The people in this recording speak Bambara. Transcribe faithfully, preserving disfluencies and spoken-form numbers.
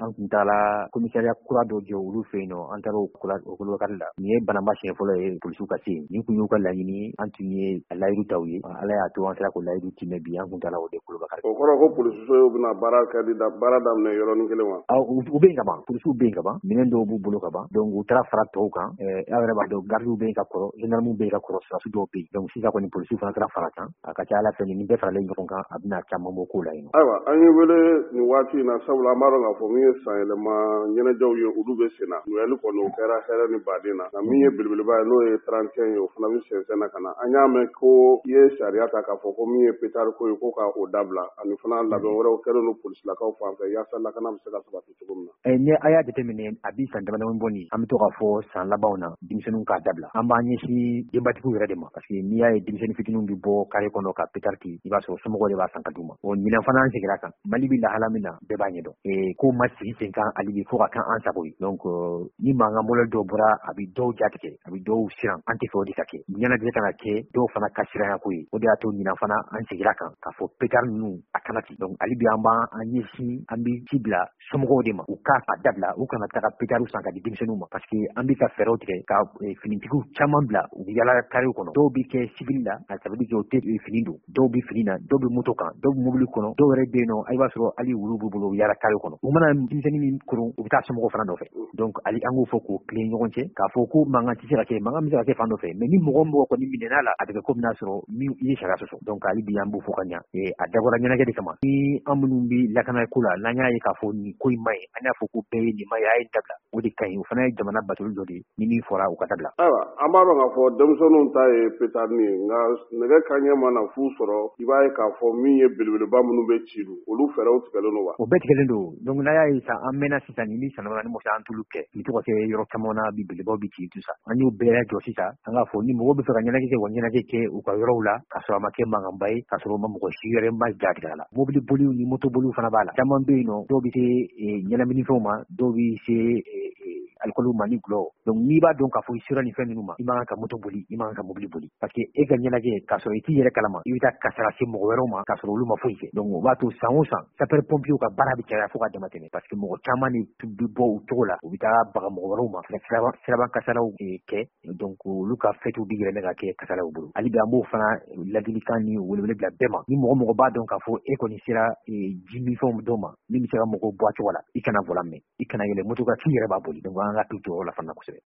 an kun taala commissariat kura dɔ jɔ olu fɛ yen nɔ an taara o kolokari la nin ye banama siɲɛ fɔlɔ ye polisiw ka se nin kun y'u ka laɲini an tun ye a layidu taw ye ala y'a to an sera ko layidu timɛ bi an kun taala o de kolokari. O kɔrɔ ko polisiw bɛna baara kɛ di baara daminɛ yɔrɔnin kelen wa? U bɛ yen ka ban polisiw bɛ yen ka ban minɛn dɔw b'u bolo ka ban donc u taara fara tɔw kan aw yɛrɛ b'a dɔn gardiw bɛ yen ka kɔrɔ gendarmew bɛ yen ka kɔrɔ sɔrɔdasiw dɔw bɛ yen donc sisan kɔni polisiw fana taara fara kan a ka ca ala fɛ nin bɛɛ faralen ɲɔgɔn kan a bɛna caman bɔ ko la yen. Ayiwa an ye wele nin waati in na sabula an b'a dɔn k'a fɔ min ye san yɛlɛma ɲɛnajɛw ye olu bɛ sen na noyɛli kɔni o kɛra hɛrɛ ni baden na nka min ye belebeleba ye n'o ye trente et un ye o fana bɛ sɛnsɛn na ka na an y'a mɛn ko i ye sariya ta k'a fɔ ko min ye pétard ko ye ko ka o dabila ani fana labɛn wɛrɛw kɛlen don polisilakaw fan fɛ yaasa lakana bɛ se ka sabati cogo min na. Ni a y'a jateminɛ a bi san damadamani bɔ nin an bɛ to k'a fɔ san labanw na denmisɛnninw k'a dabila an b'an ɲɛsin denbatigiw yɛrɛ de ma parce que n'i y'a ye denmisɛnnin fitininw bɛ bɔ kare kɔnɔ ka pétard ci i b'a sɔrɔ somɔgɔw de b'a san ka d'u ma o ɲinɛ fana an seginna kan Mali bɛ lahala min na bɛɛ b'a ɲɛdɔn ko ma sigi sen kan hali bi fo ka kan an sago ye donc ni mankan mɔlɔ dɔw bɔra a bɛ dɔw jatigɛ a bɛ dɔw siran an tɛ fɛ o de ka kɛ ɲɛnajɛ kan ka kɛ dɔw fana ka siranya ko ye o de y'a to ɲinɛ fana an seginna kan k'a fɔ pétard ninnu a kana ci donc hali bi an b'an ɲɛsin an bɛ ci bila somɔgɔw de ma u k'a a dabila u kana taga pétard san ka di denmisɛnninw ma parce que an bɛ ka fɛɛrɛw tigɛ ka finitigiw caman bila u bɛ yala karew kɔnɔ dɔw bɛ kɛ civil la ça veut dire que o tɛ fini don dɔw bɛ fini na dɔw bɛ moto kan dɔw bɛ mobili kɔnɔ dɔw yɛrɛ bɛ yen nɔ i b'a sɔrɔ hali wulu b'u bolo u yala karew kɔnɔ u mana denmisɛnnin min kurun u bɛ taa somɔgɔw fana nɔfɛ donc hali an k'o fɔ k'o tilen ɲɔgɔn cɛ k'a fɔ ko mankan tɛ se ka kɛ mankan bɛ se ka kɛ fan dɔ fɛ mais ni mɔgɔ mɔgɔ kɔni minɛna la a bɛ kɛ komi n'a sɔrɔ min i ye sariya sɔsɔ donc hali bi an b'o fɔ ka ɲa a dabɔra ɲɛnajɛ de kama ni an minnu bɛ lakana ko la n'an y'a ye k'a fɔ nin ko in ma ɲi an y'a fɔ ko bɛɛ ye nin ma ye a ye dabila o de ka ɲi o fana ye jamana batoli dɔ de ye ni min fɔra u ka dabila. Ayiwa an b'a dɔn k'a fɔ denmisɛnninw ta ye pétard ye nka nɛgɛ kanɲɛ mana fu sɔrɔ i b'a ye k'a fɔ min ye belebeleba minnu bɛ ci don olu fɛɛrɛw tigɛlen don wa? O bɛɛ tigɛlen don donc n'a y'a ye sisan an mɛnna sisan ni ni sanɔgɔ ni mɔgɔ an t'olu kɛ i tɔgɔ kɛ yɔrɔ caman na bi belebelebaw bi ci tout ça an y'o bɛɛ jɔ sisan an k'a fɔ ni mɔgɔw bɛ fɛ ka ɲɛnajɛ kɛ wa ɲɛnajɛ kɛ u ka yɔrɔw la k'a sɔrɔ a ma kɛ mankanba ye k'a sɔrɔ ma mɔgɔ si yɛrɛ ma jatigɛ a la mobili boliw ni moto boliw fana b'a la caman bɛ yen nɔ dɔw bɛ se ɲɛnaminifɛnw ma dɔw bɛ se alikɔliw ma ni gulɔ donc n'i b'a dɔn k'a fɔ i sera nin fɛn ninnu ma i man kan ka moto boli i man kan ka mobili boli parce que e ka ɲɛnajɛ k'a sɔrɔ i t'i yɛrɛ kalama i bɛ taa kasara se mɔgɔ wɛrɛw ma k'a sɔrɔ olu ma foyi kɛ donc o b'a to san o san sapeur pompiers ka baara bɛ caya fo ka dama tɛmɛ parce que mɔgɔ caman de bɛ bɔ u cogo la u bɛ taa baga mɔgɔ wɛrɛw ma siraban kasaraw kɛ donc olu ka fêtew bɛ yɛlɛmɛ ka kɛ kasaraw bolo hali bi an b'o fana ladilikan ni welewele bila bɛɛ ma ni mɔgɔ mɔgɔ b'a dɔn k'a fɔ e kɔni sera ji min fɛnw dɔw ma min bɛ se ka mɔgɔw bɔ a cogo la i kana volan mɛn i kana yɛlɛ moto kan k'i yɛrɛ b'a boli donc an ka to jɔyɔrɔ la fana kosɛbɛ.